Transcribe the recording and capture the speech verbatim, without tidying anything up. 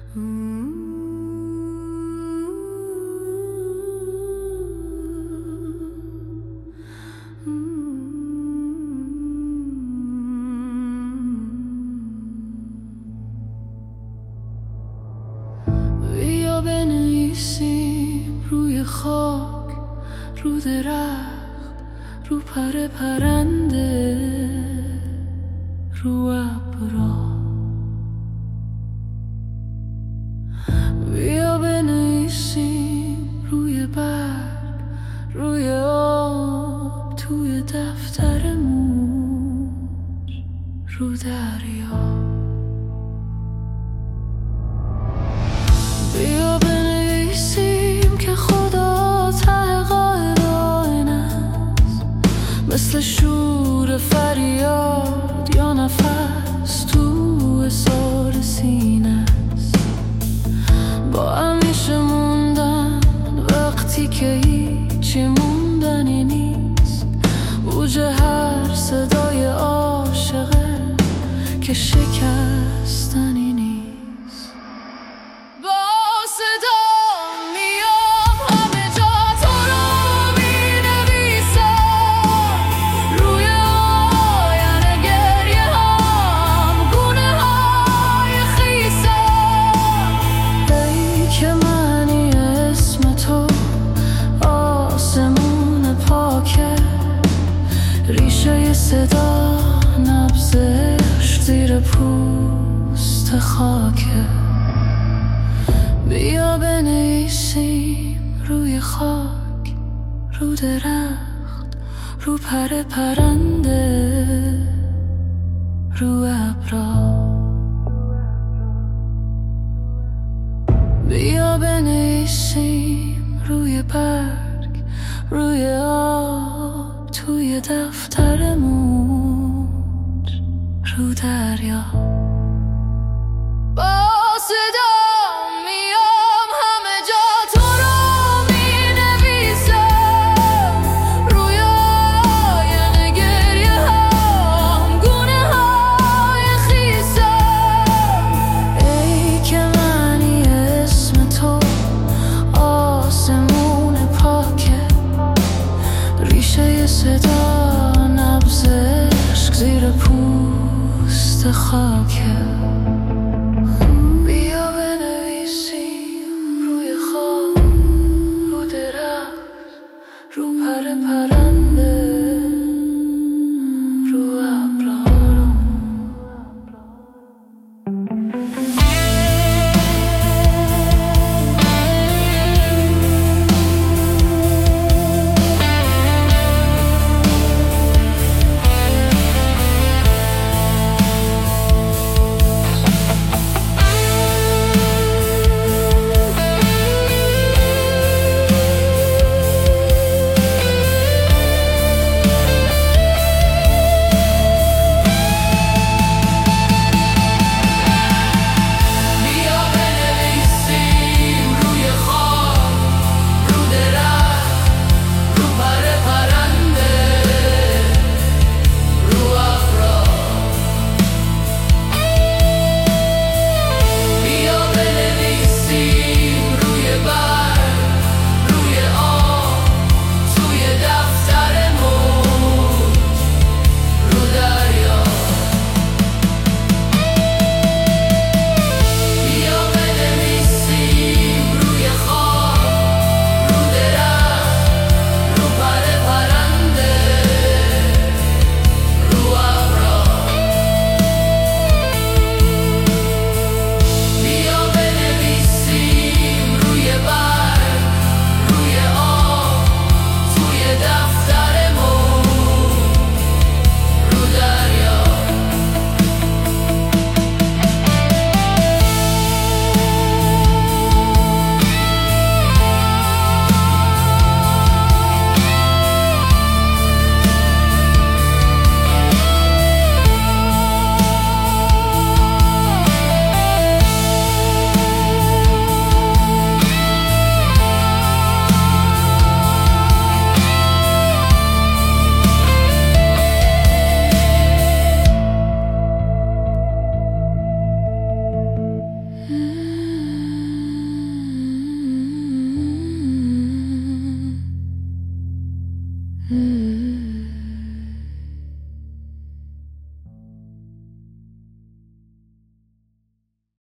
بیا بنویسیم روی خاک، رو درخت، رو پر پرنده، رو ابرا. بیا بنویسیم روی برگ، روی آب، توی دفتر موج، رو دریا. بیا بنویسیم که خدا ته قائلان است، مثل شور فریاد یا نفس تو احسار سینه است. با همیشه موندن وقتی که هیچی موندنی نیست، اوج هر صدای عاشقه که شکستنی نیست. ریشه صدا نبض عشق زیر پوست خاکه. بیا بنویسیم روی خاک، رو درخت، رو پر پرنده، رو ابرا. بیا بنویسیم روی برگ، روی آب، توی دفتر موج، رو دریا. با صدا میام همه جا تو رو مینویسم، روی آینه گریه هم، گونه های خیسم. ای که معنی اسم تو آسمون پاکه، ریشه صدا نبض عشق زیر پوست خاکه. بیا بنویسیم روی خاک، رو درخت، رو پر پرنده، رو ابرا. Mm-hmm.